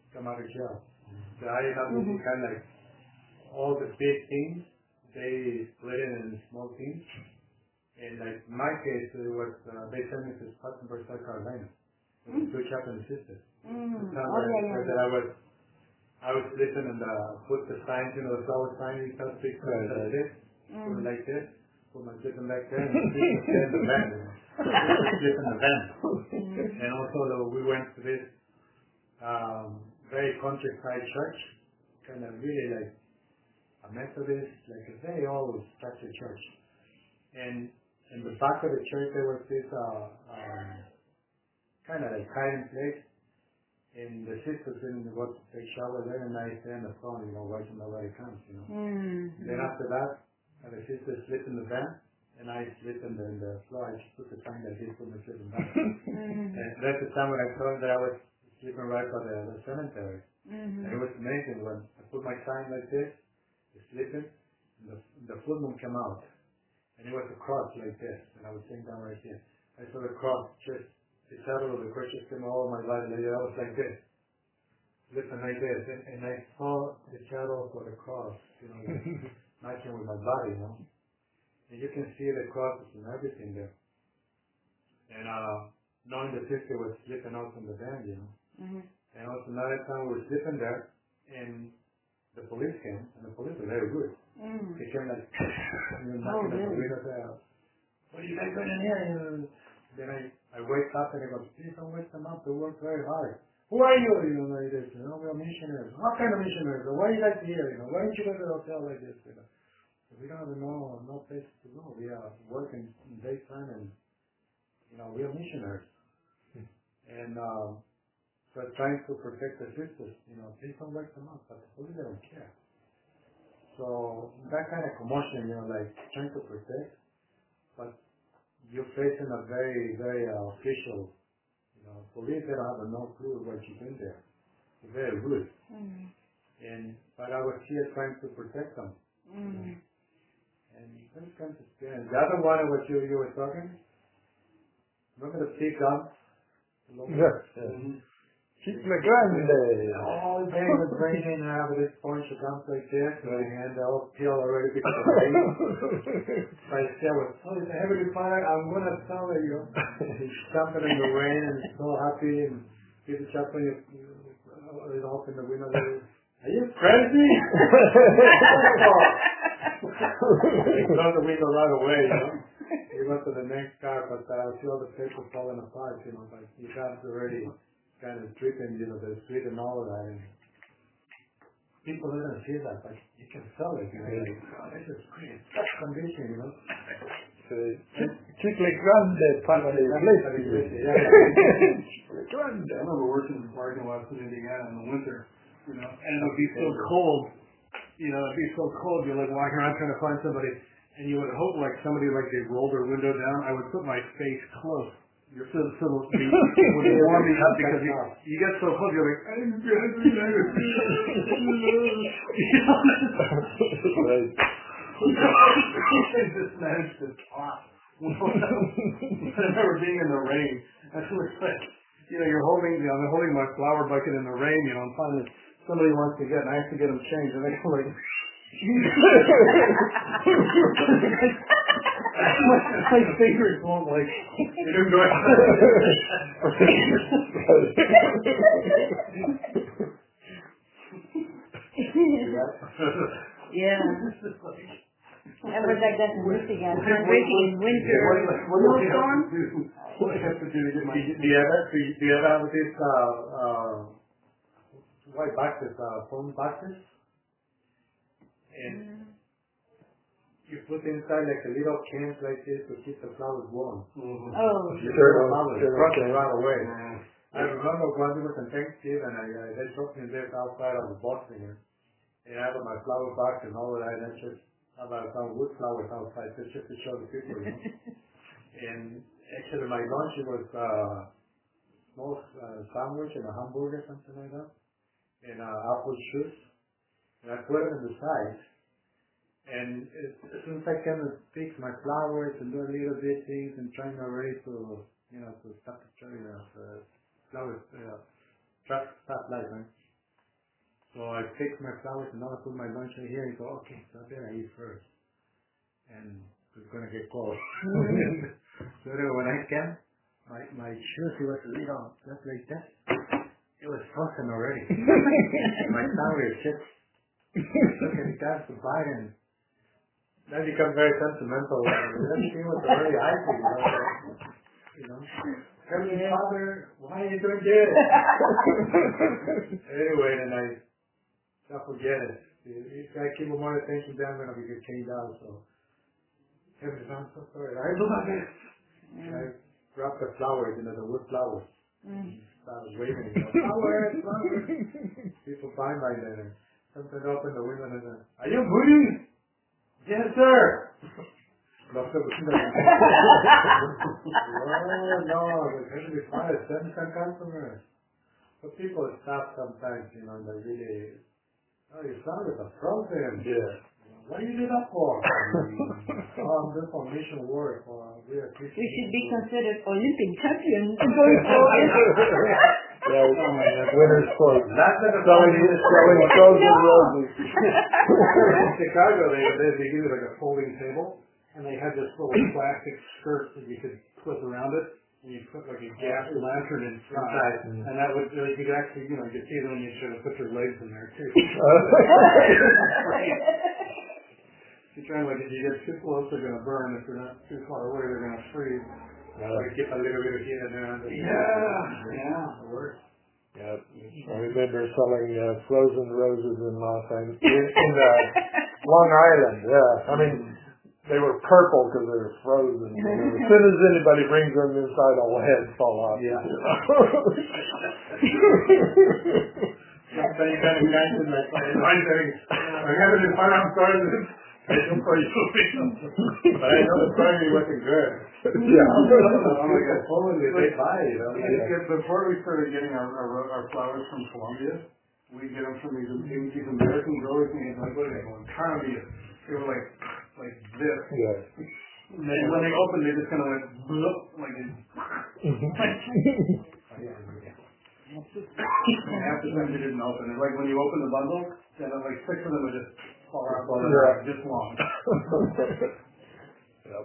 come out of jail. So I ended up doing kind of like all the big things, they split it in small teams. And like in my case, it was they sent me to Spartanburg, South Carolina. Two chaplain sisters. That I was sleeping and put the signs, the flower sign, you can't speak like this, put it like this, put my sleeping back there, and sleep in the van. Sleep in the van. And also we went to this very countryside church, kind of really like a Methodist, like a very old structured church. And in the back of the church there was this kind of like hiding place. And the sisters didn't go to take shower there, and I stay on the phone, watching nobody comes, Then after that, the sisters sleep in the van, and I sleep in the floor. I just put the sign that they put me sleeping back. And that's the time when I told that I was sleeping right by the cemetery. And it was amazing when I put my sign like this, sleeping, and the full moon came out. And it was a cross like this, and I was sitting down right here. I saw the cross just, the shadow of the cross just came all my body. I was like this, lifting like this, and I saw the shadow of the cross, matching with my body, And you can see the crosses and everything there. And knowing the sister was sleeping out in the van, And also another time we were sleeping there, and the police came, and the police were very good. They came like, knocking at the window there. What are you guys doing in here? Then I wake up and I go, please don't wake them up. They work very hard. Who are you? Like this. We're missionaries. What kind of missionaries? Why are you guys here? Why don't you go to the hotel like this? We don't have no place to go. We are working in daytime, and we are missionaries. And so trying to protect the sisters. Please don't wake them up. But the police don't care. So that kind of commotion, like trying to protect, but you're facing a very, very official, police. They don't have no clue what you've been there. They're very rude. But I was here trying to protect them. And those kinds of experience. The other one was you were talking. Remember the big guns? Yes. Chicle grande. All day it was raining, and I have this bunch of guns like this, and the whole peel already because of the rain. So I said, well, it's a heavy fire, I'm going to tell you. He's jumping in the rain and so happy, and Peter Chaplin is open the window. Are you crazy? He closed the window right away, He went to the next car, but I see all the paper falling apart, but he got already kind of dripping, the street and all of that. And people didn't see that, but you can feel it. Like, oh, this is great. Such condition, Chicle grande para la iglesia. Chicle grande. I remember working in parking lots in Indiana in the winter, and it would be so cold. It'd be so cold. You're like walking around trying to find somebody, and you would hope like somebody they rolled their window down. I would put my face close. You're so would warm me up because you get so close. You're like, I'm just managed to talk. I remember being in the rain. I was like, you're holding, I'm holding my flower bucket in the rain. I'm finally somebody wants to get, and I have to get them changed, and they go like. My fingers won't they're going. Yeah. That was like that in Michigan. I'm breaking in winter. Snowstorm. What do I have to do to get my? Do you ever have this white boxes, foam boxes? And you put inside like a little cans like this to keep the flowers warm. Oh. You throw the flowers right away. I remember once it was on Thanksgiving, they dropped me this outside of the box here. And I had my flower box and all of that, and I just have some wood flowers outside just to show the people, And actually my lunch was small sandwich and a hamburger, something like that, and apple juice. And I put it in the side. And as soon as I can fix my flowers and do little bit things and trying already to, to stop the flowers, stop light, man. So I pick my flowers and I'll put my lunch in here and go, okay, so I better eat first. And it's going to get cold. So anyway, when I came, my shoes, it was just like that. It was frozen already. My flower is just, look at that, the Biden. That becomes very sentimental. Everything was already icy, you know. Heavenly Father, why are you doing this? Anyway, then I forget it. If I keep more attention, then I'm going to get chained out. So, Heavenly Father, I'm so sorry. I do my best. I grabbed the flowers, the wood flowers. Started waving, flowers, flowers. People buy my letter. Sometimes open the window and say, are you moving? Yes, sir. No, the Heavenly Father sends some customers. But people stop sometimes, and they really, you sounded a frozen. Yeah. What do you do that for? I'm doing for mission work. We should be considered Olympic champions going forward. Winner's quote. That's the selling frozen roses. In Chicago, they give you like a folding table, and they had this little plastic skirt that you could flip around it, and you put like a gas lantern inside, and that would, you could actually, you could see it when you should have put your legs in there too. You're trying like, if you get too close, they're going to burn. If you're not too far away, they're going to freeze. Like get a little bit of heat in there. Yeah, it works. Yep. I remember selling frozen roses in Long Island. Yeah, I mean they were purple because they were frozen. As soon as anybody brings them inside, all the heads fall off. Yeah. Sometimes you kind of imagine that. I haven't been fun. I'm sorry. I don't for you. But I know the quality wasn't good. Yeah. Oh my God, totally. They buy it. Before we started getting our flowers from Colombia, we get them from these American growers, and they had what are they called? Carnavias. They were like this. Yeah. And then when they opened, they just kind of went bloop, like this. And half the time they didn't open. It's like when you open the bundle, then like 6 of them would just fall out this long. Yep.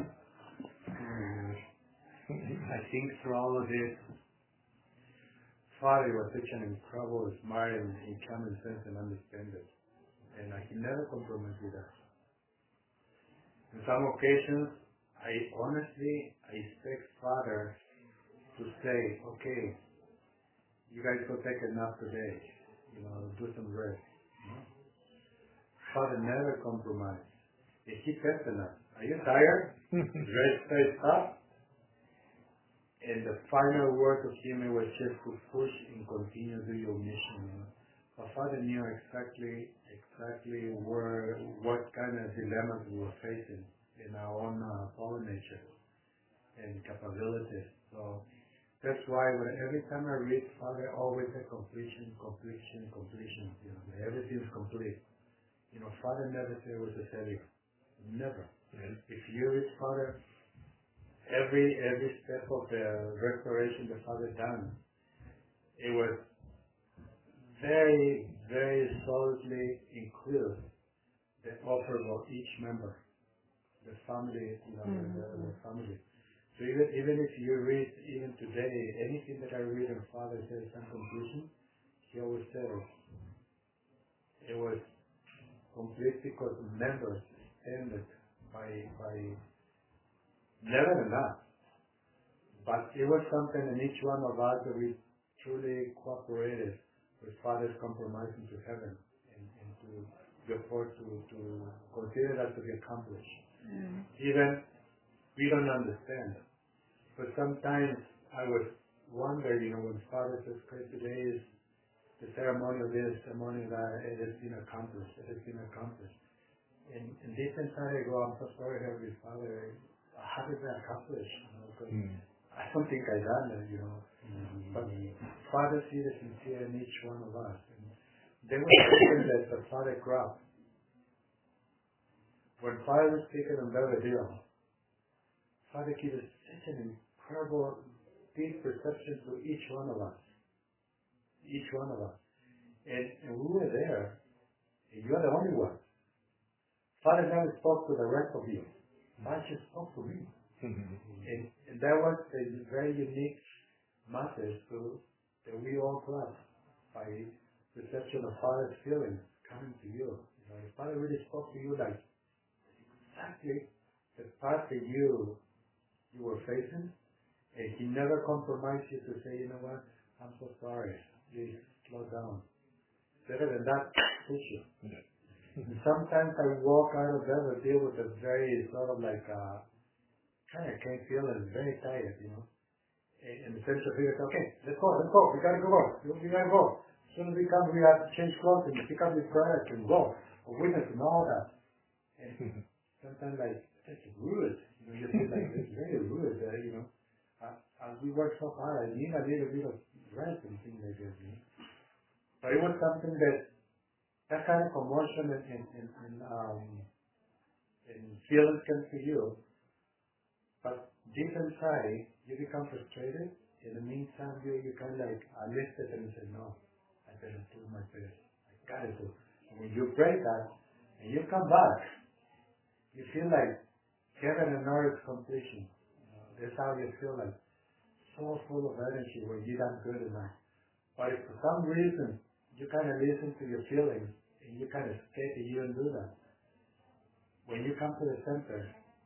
I think through all of this, Father was such an incredible, smart, and common sense and understanding. And he never compromised with us. In some occasions, I expect Father to say, okay, you guys go take a nap today, do some rest. Father never compromised. He kept testing us. Are you tired? Rest, stay, stop. And the final word of him was just to push and continue to do your mission. Our Father knew exactly what kind of dilemmas we were facing in our own fallen nature and capabilities. So that's why every time I read Father, always a completion. Everything's complete. Father never said it was a failure. Never. Mm-hmm. If you read Father, every step of the restoration the Father done, it was very, very solidly include the offer of each member, the family, the family. So even if you read, even today, anything that I read and Father says some conclusion, he always says it was complete because members ended by never enough. But it was something in each one of us that we truly cooperated with Father's compromising to heaven and to go forth to consider that to be accomplished. Even we don't understand. But sometimes I would wonder, when Father says, okay, today is the ceremony of this, ceremony of that, it has been accomplished. And this inside I go, I'm so sorry, Heavenly Father, how did that accomplish? I don't think I done it, But Father sees the sincere in each one of us. And there was something that the Father grabbed. When Father was speaking on the deal, Father gives such an incredible deep perception to each one of us. And we were there, and you're the only one. Father never spoke to the rest of you. God just spoke to me. And that was a very unique message that we all got by reception of Father's feelings coming to you. You know, if Father really spoke to you like exactly the part that you were facing, and He never compromised you to say, you know what, I'm so sorry, please slow down. Better than that, push you. And sometimes I walk out of there and deal with a very sort of like kind of can't feel it, very tired, you know. In the sense of here, okay, let's go, we gotta go. As soon as we come, we have to change clothes and pick up this product and go. A witness and all that. And sometimes like, that's rude. You know, you feel like it's very rude, you know. As we work so hard, I need a little bit of rest and things like this, you know. But it was something that kind of commotion and feelings come to you. But deep inside, you become frustrated. In the meantime, you kind of like, I lifted and said, no, I better do my best. I gotta do. And when you break that, and you come back, you feel like heaven and earth completion. That's how you feel like, so full of energy when you're not good enough. But if for some reason, you kind of listen to your feelings, and you kind of scared that you don't do that. When you come to the center,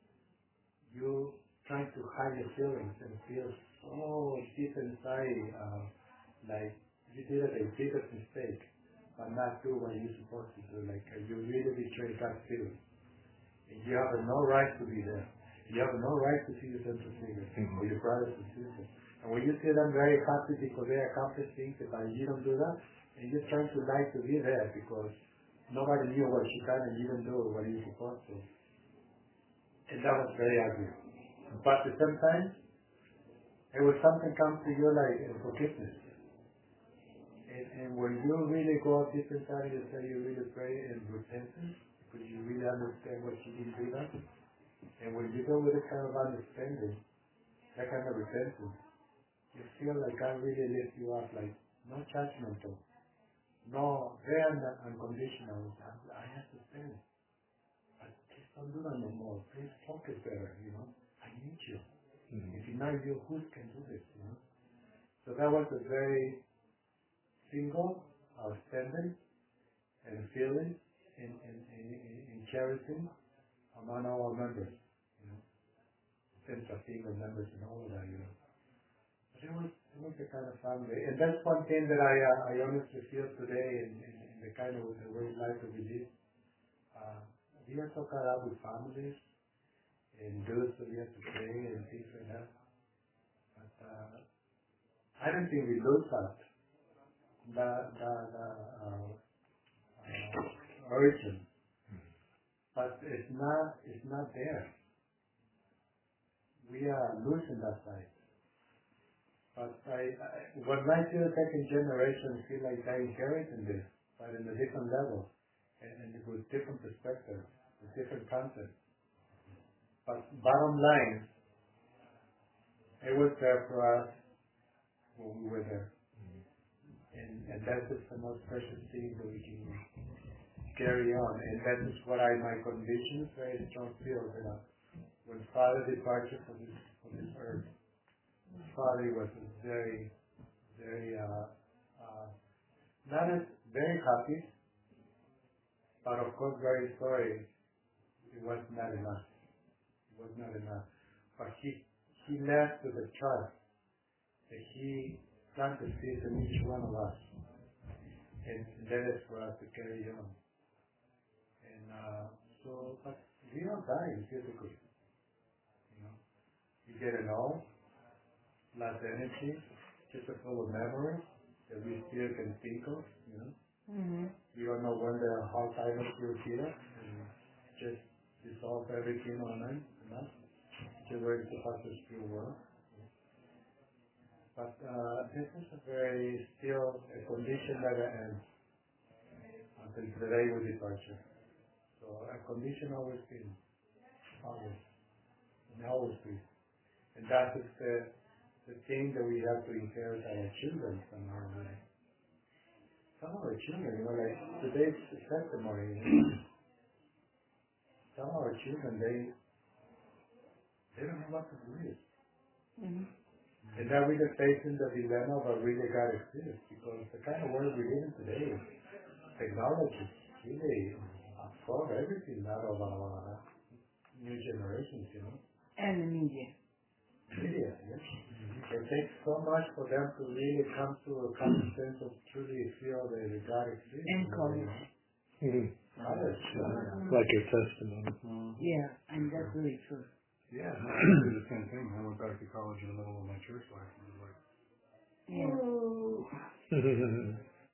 you trying to hide your feelings and feel so deep inside, like you did a biggest mistake, but not do what you're supposed to do. Like you really betrayed God's feelings. And you have no right to be there. You have no right to see your central figure or your brothers and sisters. And when you see them very happy because they accomplish things, but you don't do that, and you're trying to lie to be there because nobody knew what you can and you didn't do what you're supposed to. And that was very ugly. But at the same time, it was something come to you like forgiveness. And when you really go deep inside yourself, you really pray in repentance because you really understand what you didn't do that. And when you go with a kind of understanding, that kind of repentance, you feel like God really lifts you up, like no judgmental, no, very unconditional. I have to stand. But please don't do that no more. Please focus better, you know. I need you. If you're not you, who can do this, you know? So that was a very single, outstanding, and feeling in cherishing among our members, you know. Sense of being members and all of that, you know. But it was a kind of family. And that's one thing that I honestly feel today in the kind of the way life that we live. We are so caught up with families and dues that we have to pay and things like that. But I don't think we lose that. The origin. But it's not there. We are losing that side. But what might be the second generation feel like they inherited this, but in a different level, and with different perspectives, with different concepts. But bottom line, it was there for us when we were there. And that is the most precious thing that we can carry on. And that is what my conviction, very strong feel that when Father departed from this earth, Father was very, very, not as very happy, but of course very sorry. It was not enough. It was not enough. But he left with a trust that he planted seeds in each one of us. And that is for us to carry on. And but we don't die physically. You know, you get an all, lots of energy, just a full of memories that we still can think of. You know, we don't know when the Alzheimer's will hit us and just dissolve everything online. Just ready to pass the spirit world. But this is a very still a condition that ends until the day of departure. So a condition always been, always, and always be. And that is the thing that we have to inherit our children from our life. Some of our our children, like today's testimony, some of our children, they don't know what to believe. Mm-hmm. And now we're facing the dilemma of a really God exists, because the kind of world we live in today, technology really absorb everything out of our new generations, And the media. Media, yes. Mm-hmm. It takes so much for them to really come to a common sense of truly feel that God exists. And college. College. Like your testimony. Yeah, and that's really true. Yeah, I did the same thing. I went back to college in the middle of my church life and was like, yeah.